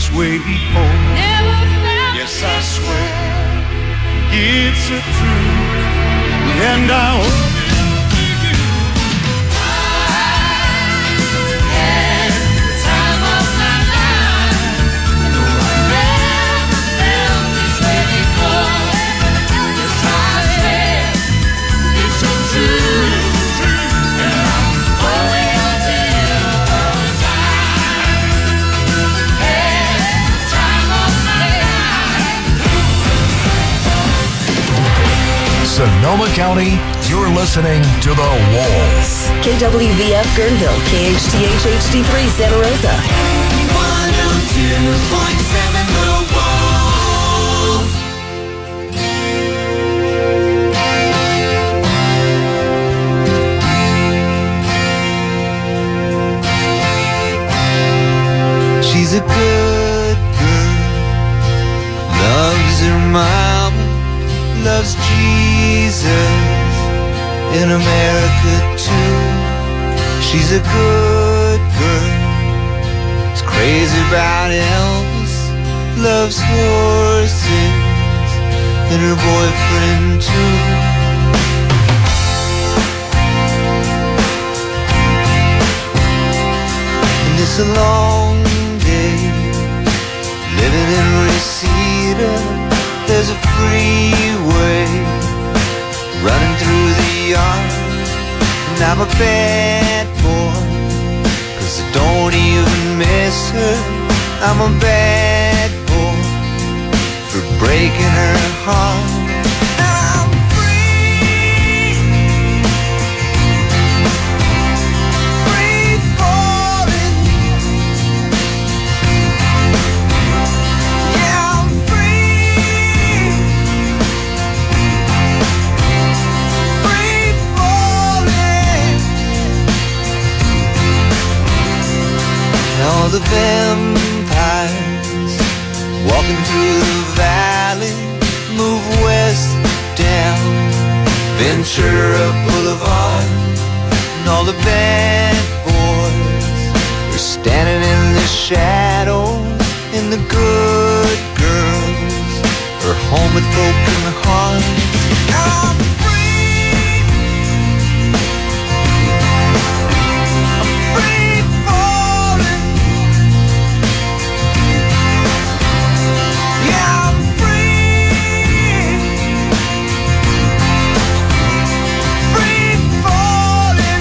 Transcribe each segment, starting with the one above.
this way before. Yes, I swear it's a truth, and I owe it to you. I had the time of my life. No, I never felt this way before. Yes, I swear it's a truth, and I'm owing it to you. 'Cause I had the time of my life. Sonoma County, you're listening to The Wolf. KWVF Guerneville, KHTH HD3 Santa Rosa. 102.7 The Wolf. She's a good girl, loves her mama, loves Jesus in America too. She's a good girl, is crazy about Elvis, loves horses and her boyfriend too. And it's a long day living in Reseda. There's a freeway running through the yard, and I'm a bad boy, 'cause I don't even miss her. I'm a bad boy for breaking her heart. I'm free, free falling. Yeah, I'm free, free falling. All the vampires walking through the valley move west down Ventura Boulevard, and all the bad boys are standing in the shadows, and the good girls are home with broken hearts. I'm free, I'm free falling. Yeah, I'm free, free falling.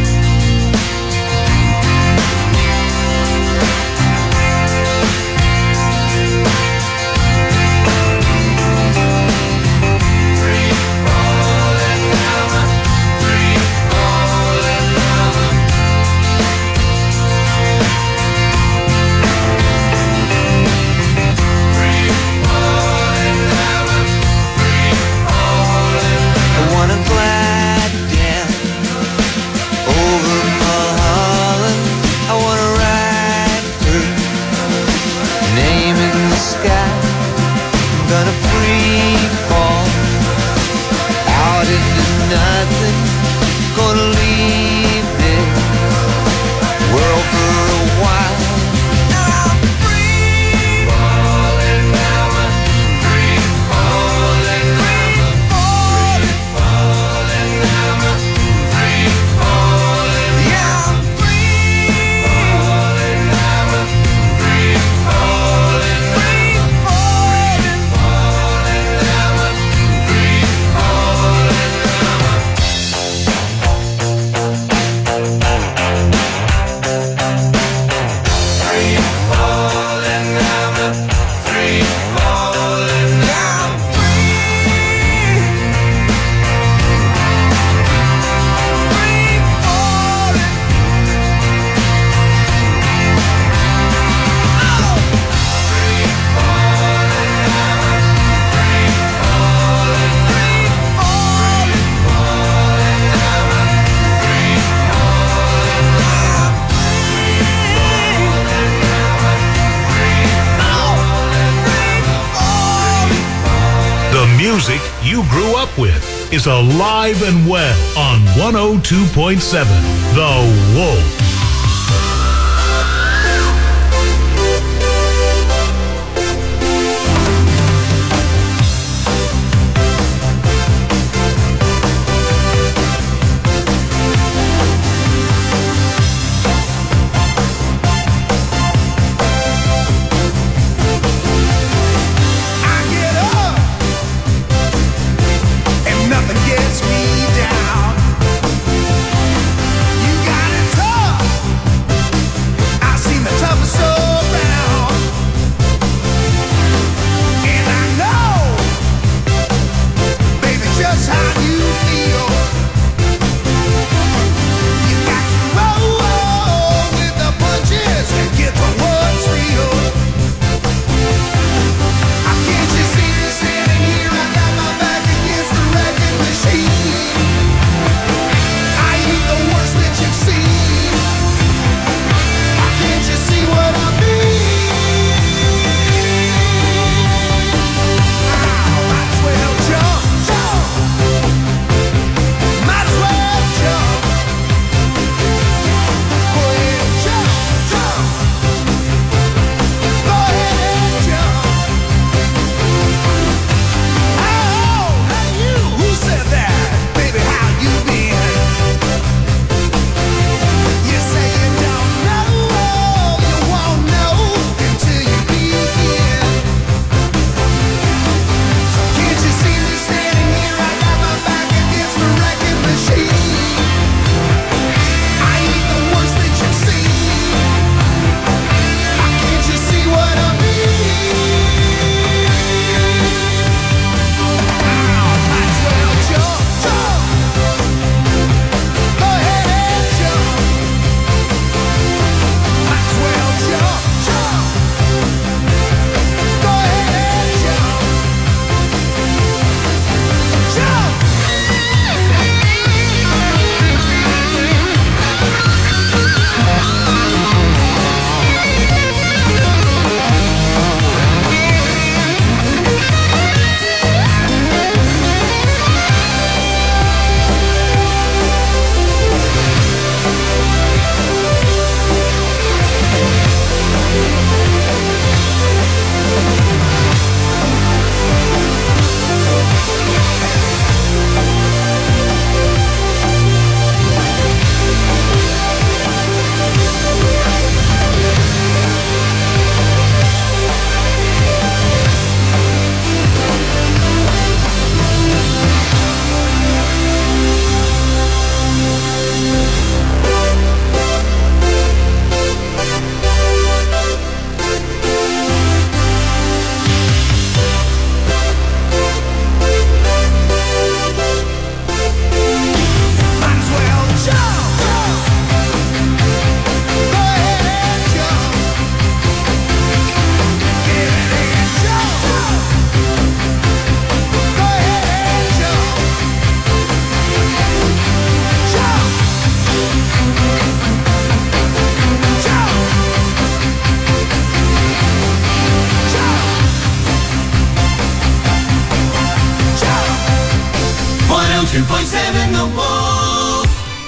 Free falling now, free falling now. Free falling now, free falling. I wanna glide down over Mulholland. I wanna write her name in the sky. I'm gonna free fall out into nothing. Gonna leave this world for a while. I'm free falling now, free falling, free falling, falling now, free falling. Yeah, I'm free falling now, free falling, free falling, falling now, free falling now. Free falling now, free falling now. Free falling. Free falling now, free falling, free falling, falling now, free falling now. The music you grew up with is alive and well on 102.7 The Wolf. 102.7 The Wolf.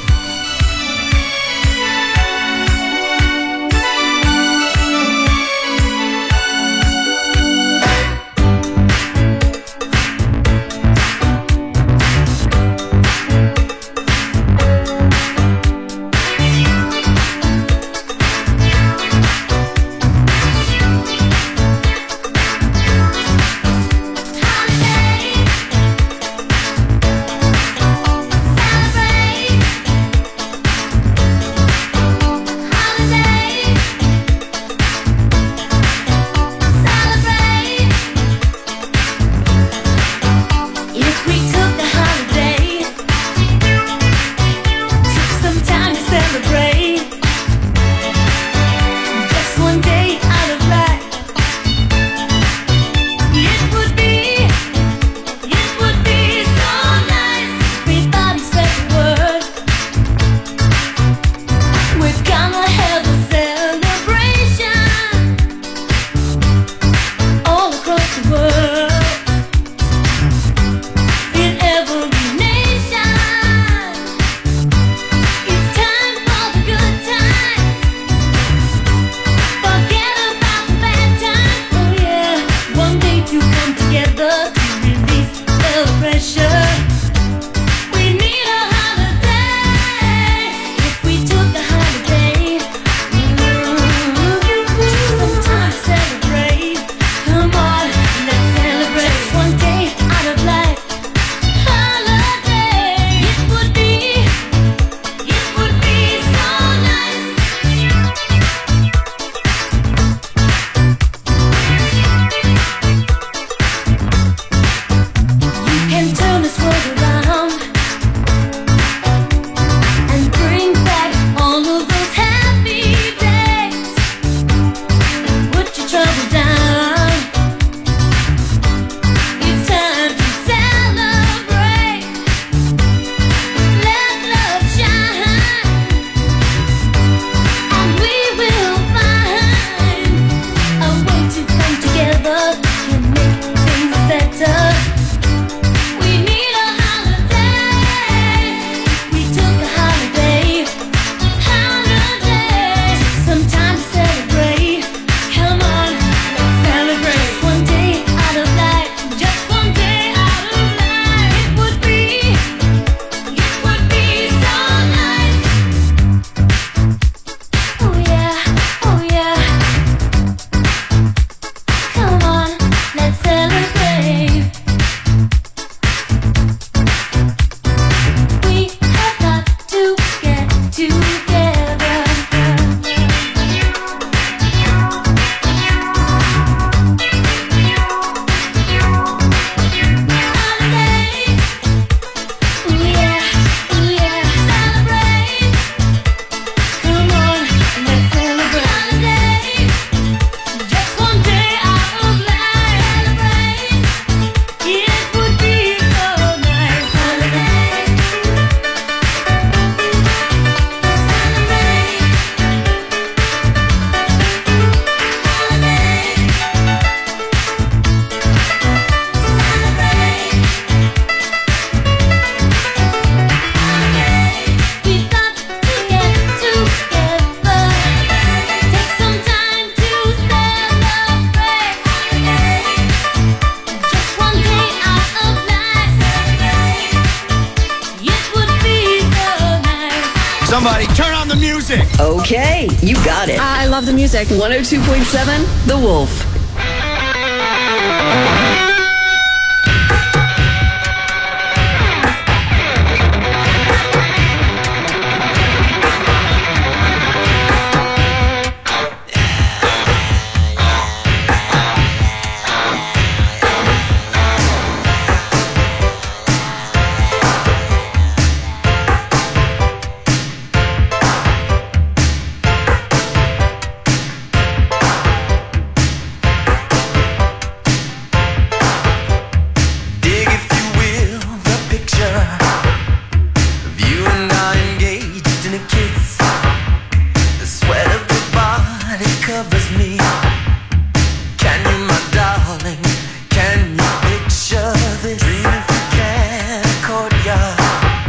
Somebody turn on the music. Okay, you got it. I love the music. 102.7 The Wolf. Dream if you can, courtyard.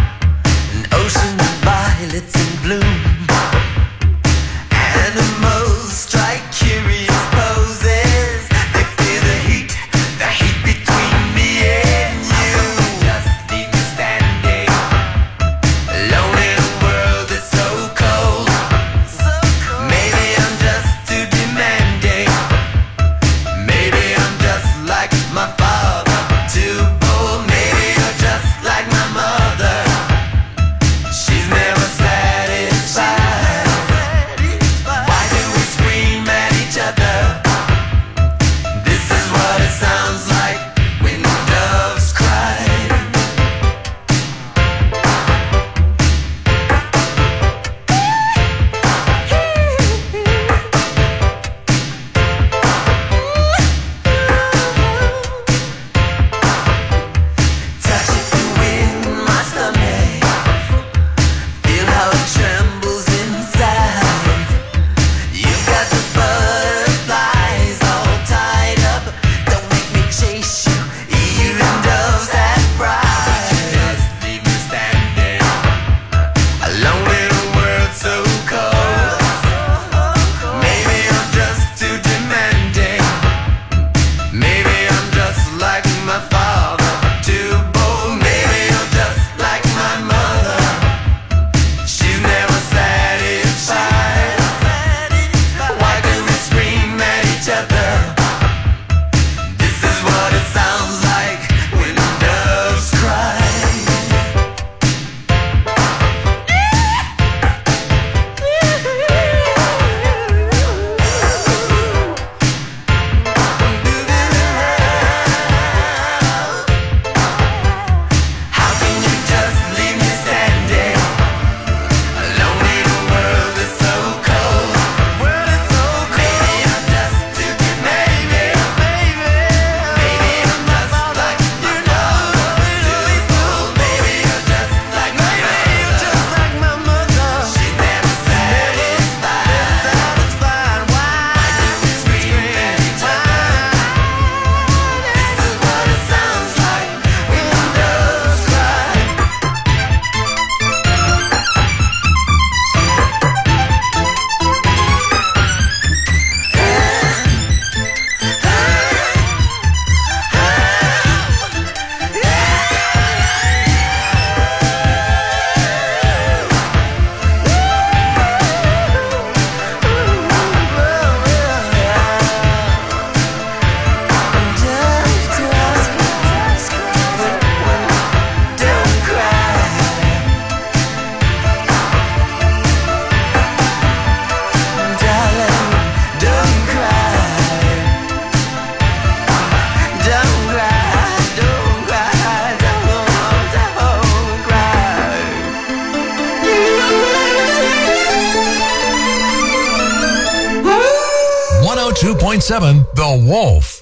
102.7 The Wolf.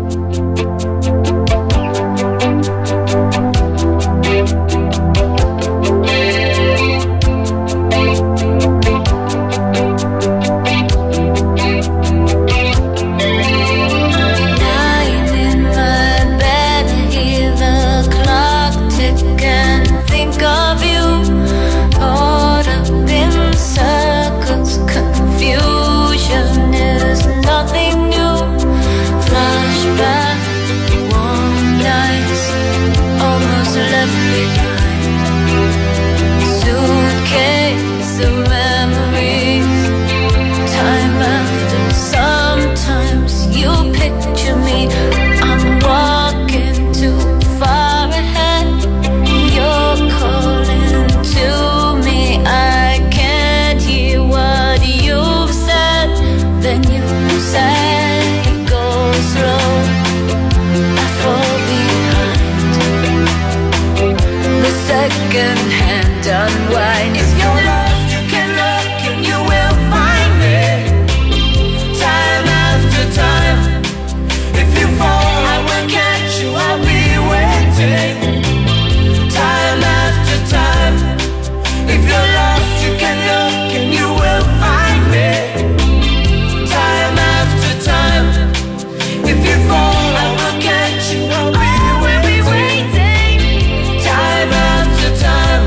Second-hand unwind. If you're lost, you can look and you will find me. Time after time. If you fall, I will catch you. I'll be waiting. Time after time. If you're lost, you can look and you will find me. Time after time. If you fall, I will catch you. I'll be waiting. Time after time.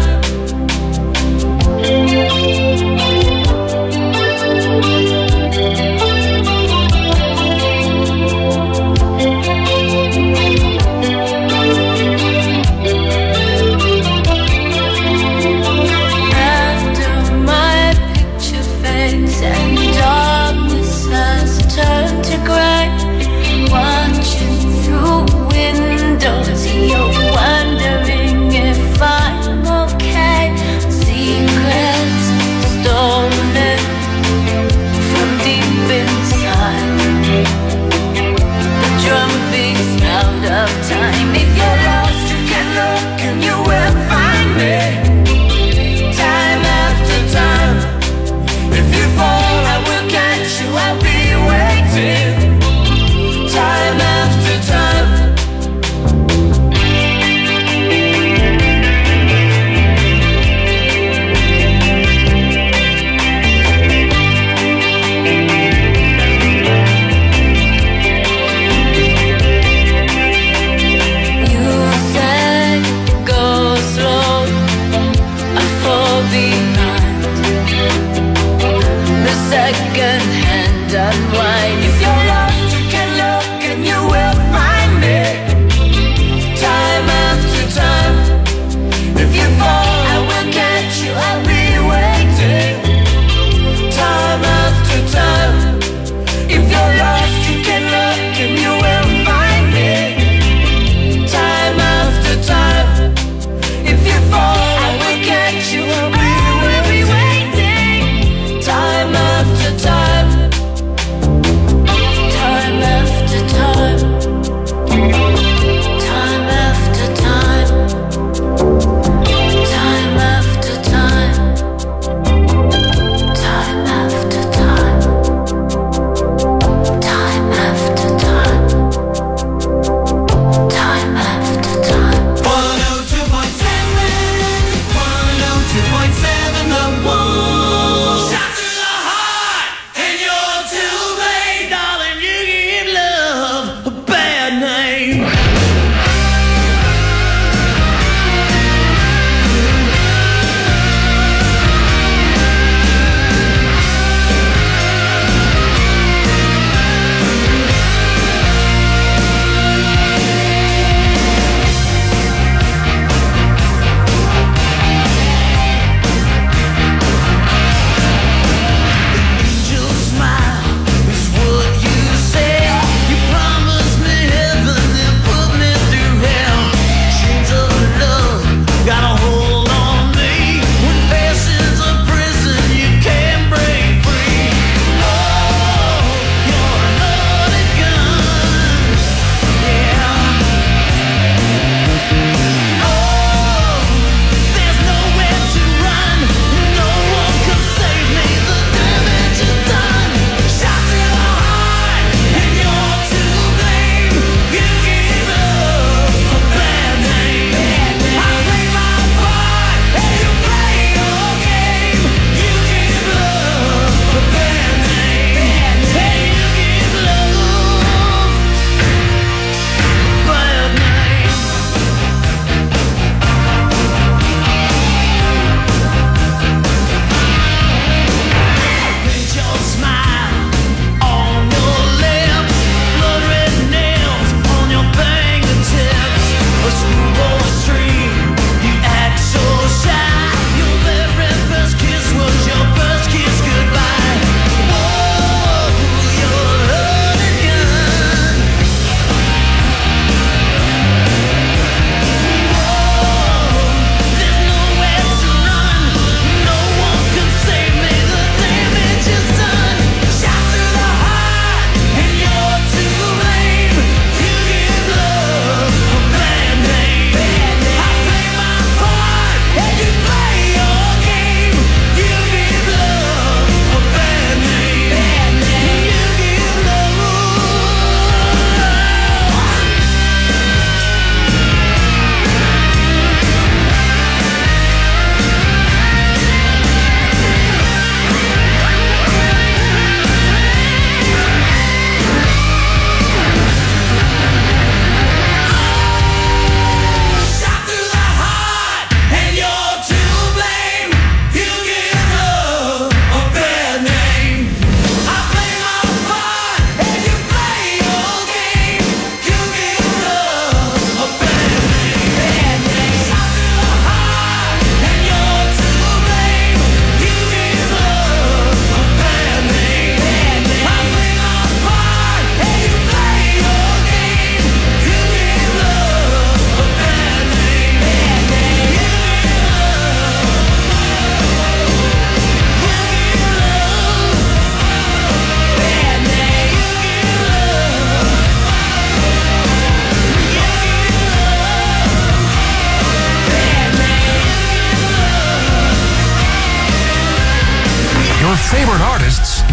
After my picture fades and darkness has turned to gray, watching through windows, you're wondering if I'm okay. Secrets stolen from deep inside, the drum beats out of time. If you're lost, you can look and you will find me. Time after time. If you fall, I will catch you. I'll be waiting. Time after time. You said go slow, I fall behind. The second-hand unwind. If you're lost, you can look and you will find me. Time after time. If you fall, I will catch you. I'll be waiting. Time after time. If you're lost, you can look and you will find me. Time after time. If you fall, I will catch you. I'll be waiting. Time after time.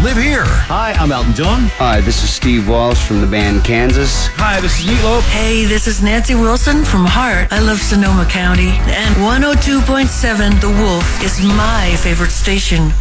live here. Hi, I'm Elton John. Hi, this is Steve Walsh from the band Kansas. Hi, this is Meatloaf. Hey, this is Nancy Wilson from Hart. I love Sonoma County. And 102.7 The Wolf is my favorite station.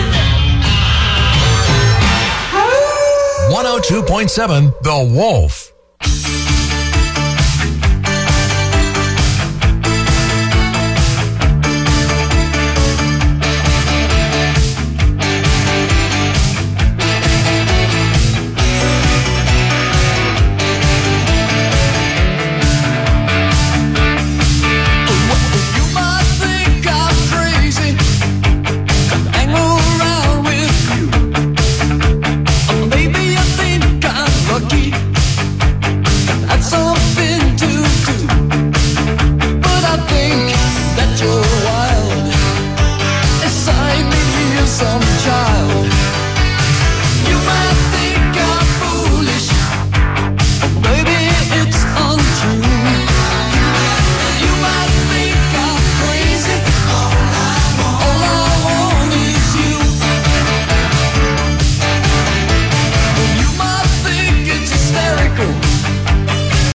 .7 The Wolf.